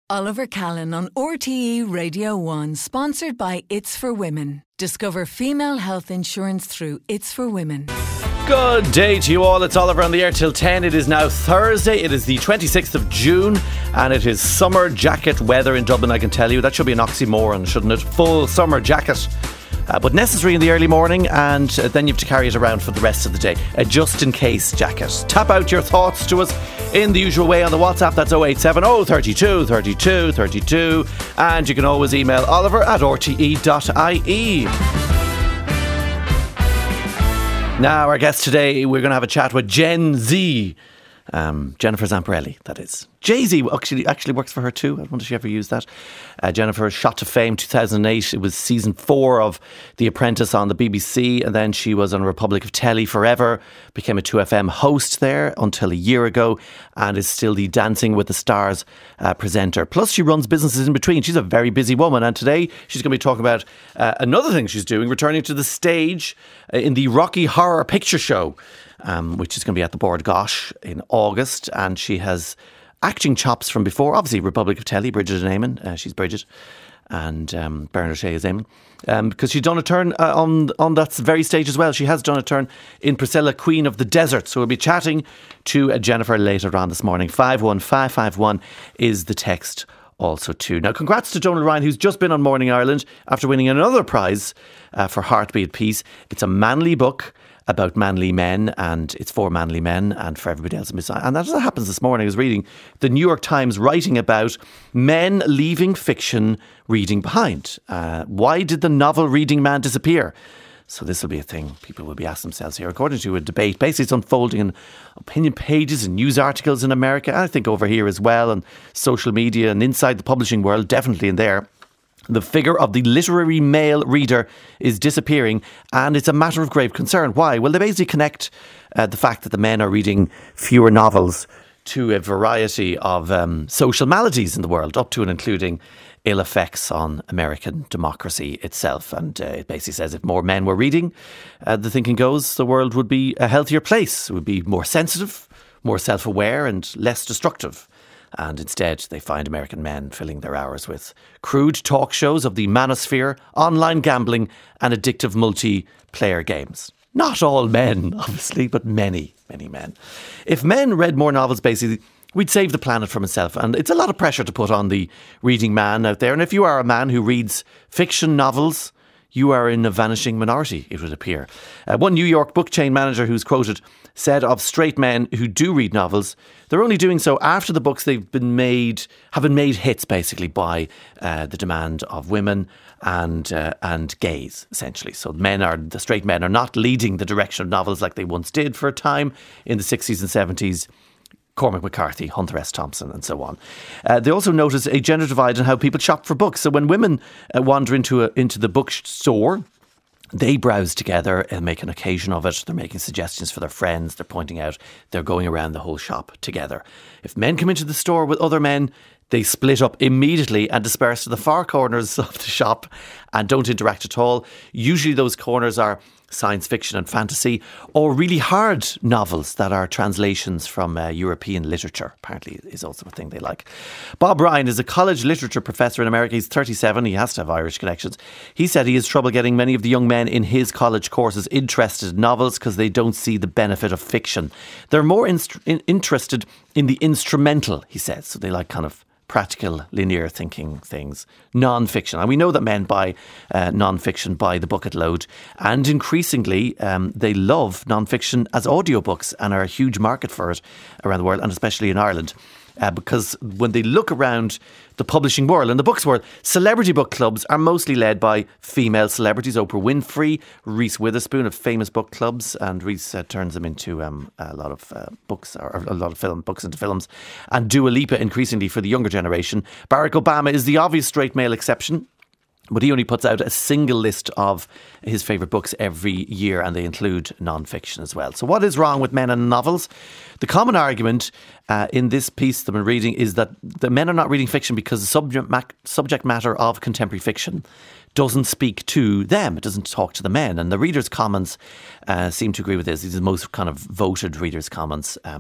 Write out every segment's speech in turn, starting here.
Oliver Callan on RTE Radio 1, sponsored by It's for Women. Discover female health insurance through It's for Women. Good day to you all. It's Oliver on the air till 10. It is now Thursday. It is the 26th of June and it is summer jacket weather in Dublin, I can tell you. That should be an oxymoron, shouldn't it? Full summer jacket. But necessary in the early morning, and then you have to carry it around for the rest of the day. A just in case jacket. Tap out your thoughts to us in the usual way on the WhatsApp. That's 0870 32 32 32. And you can always email oliver@rte.ie. Now, our guest today, we're going to have a chat with Gen Z. Jennifer Zamparelli, that is. Jay-Z actually works for her too. I wonder if she ever used that. Jennifer shot to fame 2008. It was season 4 of The Apprentice on the BBC, and then she was on Republic of Telly forever, became a 2FM host there until a year ago, and is still the Dancing with the Stars presenter. Plus she runs businesses in between. She's a very busy woman, and today she's going to be talking about another thing she's doing, returning to the stage in the Rocky Horror Picture Show, which is going to be at the Bord Gáis in August, and she has acting chops from before. Obviously, Republic of Telly, Bridget and Eamon. She's Bridget, and Bernard O'Shea is Eamon. Because she's done a turn on that very stage as well. She has done a turn in Priscilla, Queen of the Desert. So we'll be chatting to Jennifer later on this morning. 51551 is the text also too. Now, congrats to Donal Ryan, who's just been on Morning Ireland after winning another prize for Heartbeat Peace. It's a manly book about manly men, and it's for manly men and for everybody else. And that happens this morning. I was reading the New York Times writing about men leaving fiction reading behind. Why did the novel reading man disappear? So this will be a thing people will be asking themselves here. According to a debate, basically it's unfolding in opinion pages and news articles in America, and I think over here as well, and social media and inside the publishing world, definitely in there. The figure of the literary male reader is disappearing, and it's a matter of grave concern. Why? Well, they basically connect the fact that the men are reading fewer novels to a variety of social maladies in the world, up to and including ill effects on American democracy itself. And it basically says if more men were reading, the thinking goes, the world would be a healthier place. It would be more sensitive, more self-aware and less destructive. And instead, they find American men filling their hours with crude talk shows of the manosphere, online gambling and addictive multiplayer games. Not all men, obviously, but many, many men. If men read more novels, basically, we'd save the planet from itself. And it's a lot of pressure to put on the reading man out there. And if you are a man who reads fiction novels, you are in a vanishing minority, it would appear. One New York book chain manager who's quoted said of straight men who do read novels, they're only doing so after the books have been made hits, basically, by the demand of women and gays, essentially. So the straight men are not leading the direction of novels like they once did for a time in the 60s and 70s. Cormac McCarthy, Hunter S. Thompson and so on. They also notice a gender divide in how people shop for books. So when women wander into the bookstore, they browse together and make an occasion of it. They're making suggestions for their friends. They're pointing out. They're going around the whole shop together. If men come into the store with other men, they split up immediately and disperse to the far corners of the shop and don't interact at all. Usually those corners are science fiction and fantasy, or really hard novels that are translations from European literature, apparently is also a thing they like. Bob Ryan is a college literature professor in America. He's 37. He has to have Irish connections. He said he has trouble getting many of the young men in his college courses interested in novels because they don't see the benefit of fiction. They're more interested in the instrumental, he says. So they like kind of practical, linear thinking things. Non-fiction. And we know that men buy non-fiction by the bucket load. And increasingly, they love non-fiction as audiobooks and are a huge market for it around the world, and especially in Ireland. Because when they look around the publishing world and the books world, celebrity book clubs are mostly led by female celebrities. Oprah Winfrey, Reese Witherspoon of famous book clubs, and Reese turns them into a lot of books, or a lot of books into films. And Dua Lipa increasingly for the younger generation. Barack Obama is the obvious straight male exception. But he only puts out a single list of his favourite books every year, and they include non-fiction as well. So what is wrong with men and novels? The common argument in this piece that I'm reading is that the men are not reading fiction because the subject matter of contemporary fiction doesn't speak to them. It doesn't talk to the men. And the readers' comments seem to agree with this. These are the most kind of voted readers' comments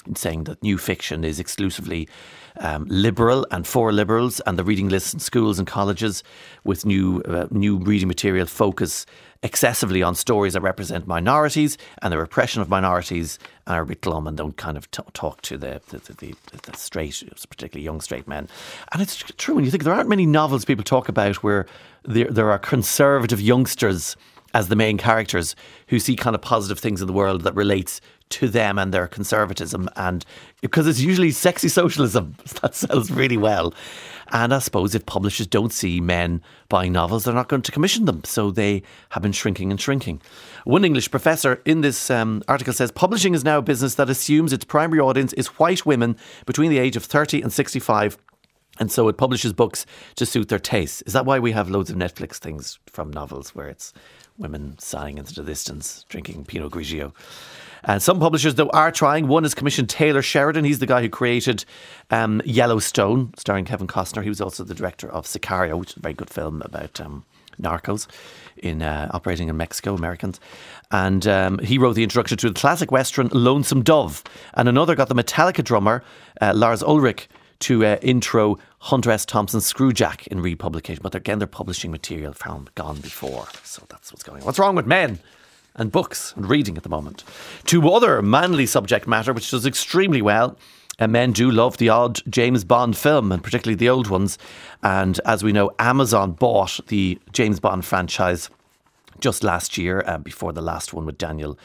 in saying that new fiction is exclusively liberal and for liberals, and the reading lists in schools and colleges with new reading material focus excessively on stories that represent minorities and the repression of minorities and are a bit glum and don't kind of talk to the straight, particularly young straight men. And it's true when you think there aren't many novels people talk about where there are conservative youngsters as the main characters who see kind of positive things in the world that relates to them and their conservatism, and because it's usually sexy socialism that sells really well. And I suppose if publishers don't see men buying novels, they're not going to commission them, so they have been shrinking and shrinking. One English professor in this article says publishing is now a business that assumes its primary audience is white women between the age of 30 and 65, and so it publishes books to suit their tastes. Is that why we have loads of Netflix things from novels where it's women sighing into the distance, drinking Pinot Grigio? And some publishers, though, are trying. One has commissioned Taylor Sheridan. He's the guy who created Yellowstone, starring Kevin Costner. He was also the director of Sicario, which is a very good film about narcos operating in Mexico, Americans. And he wrote the introduction to the classic Western Lonesome Dove. And another got the Metallica drummer, Lars Ulrich, to intro Hunter S. Thompson's Screwjack in republication. But again, they're publishing material from Gone Before. So that's what's going on. What's wrong with men and books and reading at the moment? To other manly subject matter, which does extremely well. Men do love the odd James Bond film, and particularly the old ones. And as we know, Amazon bought the James Bond franchise just last year, before the last one with Daniel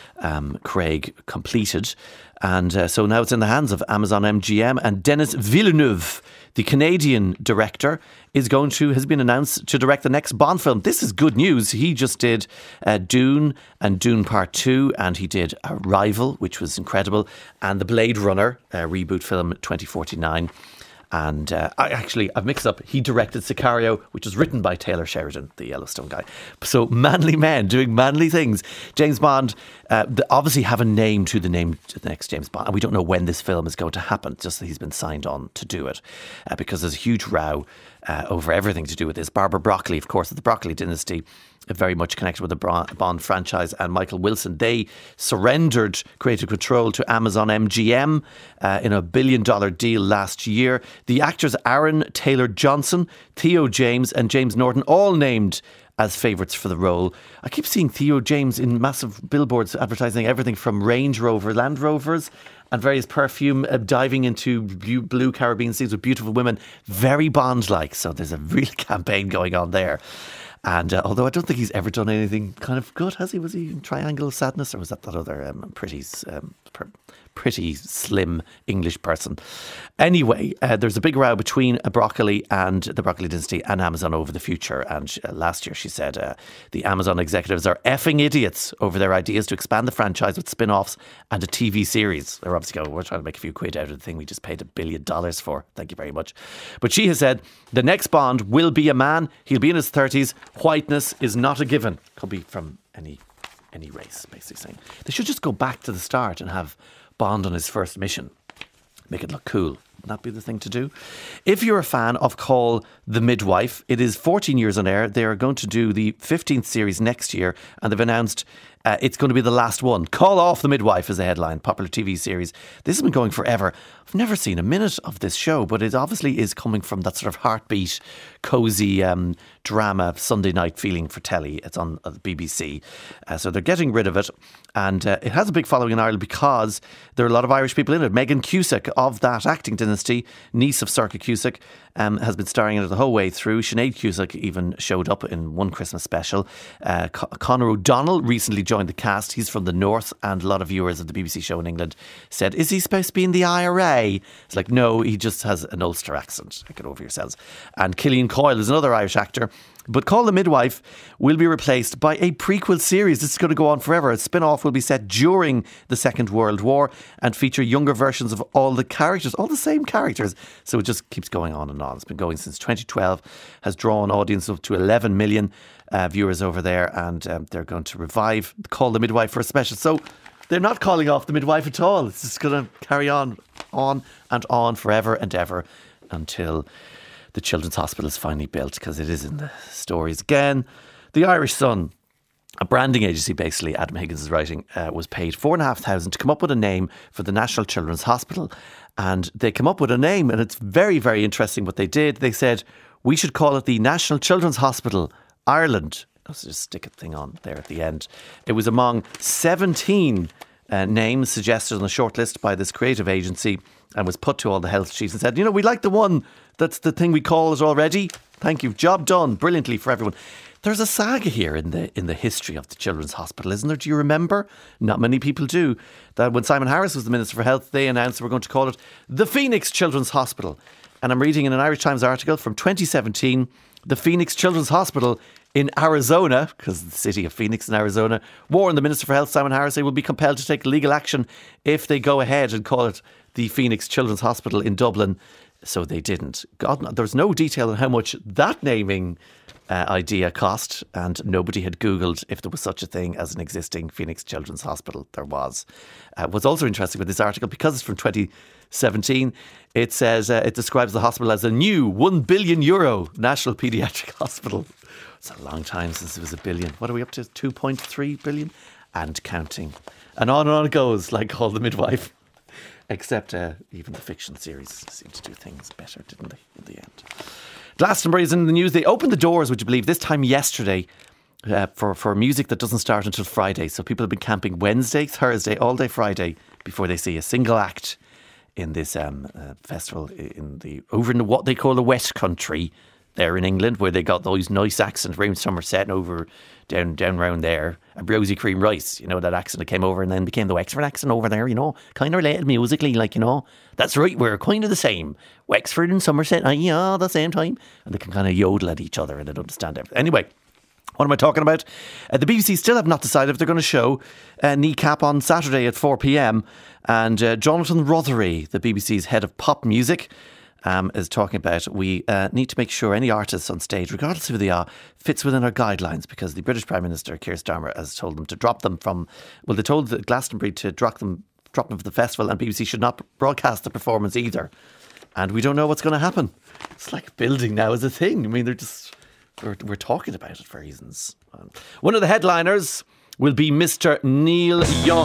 Craig completed. And so now it's in the hands of Amazon MGM, and Denis Villeneuve, the Canadian director, has been announced to direct the next Bond film. This is good news. He just did Dune and Dune Part 2, and he did Arrival, which was incredible, and the Blade Runner reboot film 2049. And I've mixed up. He directed Sicario, which was written by Taylor Sheridan, the Yellowstone guy. So manly men doing manly things. James Bond obviously have a name to the next James Bond. And we don't know when this film is going to happen, just that he's been signed on to do it. Because there's a huge row over everything to do with this. Barbara Broccoli, of course, of the Broccoli dynasty, very much connected with the Bond franchise, and Michael Wilson. They surrendered creative control to Amazon MGM in a $1 billion deal last year. The actors Aaron Taylor-Johnson, Theo James and James Norton, all named as favourites for the role. I keep seeing Theo James in massive billboards advertising everything from Range Rover, Land Rovers, and various perfume, diving into blue Caribbean seas with beautiful women. Very Bond-like, so there's a real campaign going on there. And although I don't think he's ever done anything kind of good, has he? Was he in Triangle of Sadness, or was that other pretty slim English person? Anyway, there's a big row between Broccoli and the Broccoli dynasty and Amazon over the future. And last year she said the Amazon executives are effing idiots over their ideas to expand the franchise with spin-offs and a TV series. They're obviously going, we're trying to make a few quid out of the thing we just paid $1 billion for. Thank you very much. But she has said the next Bond will be a man. He'll be in his 30s. Whiteness is not a given. Could be from any race, basically saying. They should just go back to the start and have Bond on his first mission. Make it look cool. Wouldn't that be the thing to do? If you're a fan of Call the Midwife, it is 14 years on air. They are going to do the 15th series next year, and they've announced it's going to be the last one. Call Off the Midwife is the headline. Popular TV series. This has been going forever. I've never seen a minute of this show, but it obviously is coming from that sort of heartbeat, cosy drama Sunday night feeling for telly. It's on the BBC. So they're getting rid of it. And it has a big following in Ireland because there are a lot of Irish people in it. Megan Cusack of that acting dynasty, niece of Circa Cusack, has been starring in it the whole way through. Sinead Cusack even showed up in one Christmas special. Conor O'Donnell recently joined the cast. He's from the north, and a lot of viewers of the BBC show in England said, is he supposed to be in the IRA? It's like, no, he just has an Ulster accent. Get over yourselves. And Cillian Coyle is another Irish actor. But Call the Midwife will be replaced by a prequel series. This is going to go on forever. A spin-off will be set during the Second World War and feature younger versions of all the characters, all the same characters. So it just keeps going on and on. It's been going since 2012, has drawn an audience up to 11 million viewers over there, and they're going to revive Call the Midwife for a special. So they're not calling off the midwife at all. It's just going to carry on and on forever and ever until the Children's Hospital is finally built, because it is in the stories again. The Irish Sun A branding agency, basically, Adam Higgins is writing, was paid $4,500 to come up with a name for the National Children's Hospital. And they come up with a name, and it's very, very interesting what they did. They said, we should call it the National Children's Hospital Ireland. Let's just stick a thing on there at the end. It was among 17 names suggested on the shortlist by this creative agency, and was put to all the health chiefs and said, you know, we like the one that's the thing we call it already. Thank you. Job done brilliantly for everyone. There's a saga here in the history of the Children's Hospital, isn't there? Do you remember? Not many people do. That when Simon Harris was the Minister for Health, they announced we're going to call it the Phoenix Children's Hospital. And I'm reading in an Irish Times article from 2017, the Phoenix Children's Hospital in Arizona, because the city of Phoenix in Arizona, warned the Minister for Health, Simon Harris, they will be compelled to take legal action if they go ahead and call it the Phoenix Children's Hospital in Dublin. So they didn't. God, there's no detail on how much that naming idea cost, and nobody had Googled if there was such a thing as an existing Phoenix Children's Hospital. There was. What's also interesting with this article, because it's from 2017, it says it describes the hospital as a new €1 billion national paediatric hospital. It's a long time since it was a billion. What are we up to? 2.3 billion and counting. And on it goes, like Call the Midwife. Except even the fiction series seemed to do things better, didn't they, in the end? Glastonbury's in the news. They opened the doors, would you believe, this time yesterday for music that doesn't start until Friday. So people have been camping Wednesday, Thursday, all day Friday before they see a single act in this festival over in what they call the West Country there in England, where they got those nice accents around Somerset and over down round there. And Brosy Cream Rice, you know, that accent that came over and then became the Wexford accent over there, you know, kind of related musically, like, you know, that's right, we're kind of the same. Wexford and Somerset, yeah, the same time. And they can kind of yodel at each other and they don't understand everything. Anyway, what am I talking about? The BBC still have not decided if they're going to show Kneecap on Saturday at 4 p.m. And Jonathan Rothery, the BBC's head of pop music, is talking about we need to make sure any artists on stage, regardless of who they are, fits within our guidelines, because the British Prime Minister Keir Starmer has told them to drop them from, well, they told Glastonbury to drop them from the festival, and BBC should not broadcast the performance either. And we don't know what's going to happen. It's like building now is a thing. I mean, we're talking about it for reasons. One of the headliners will be Mr. Neil Young,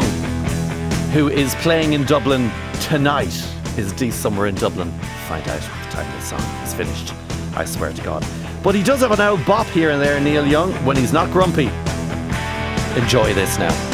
who is playing in Dublin tonight. Is D somewhere in Dublin? Find out what the time of the song is finished. I swear to God. But he does have an old bop here and there, Neil Young, when he's not grumpy. Enjoy this now.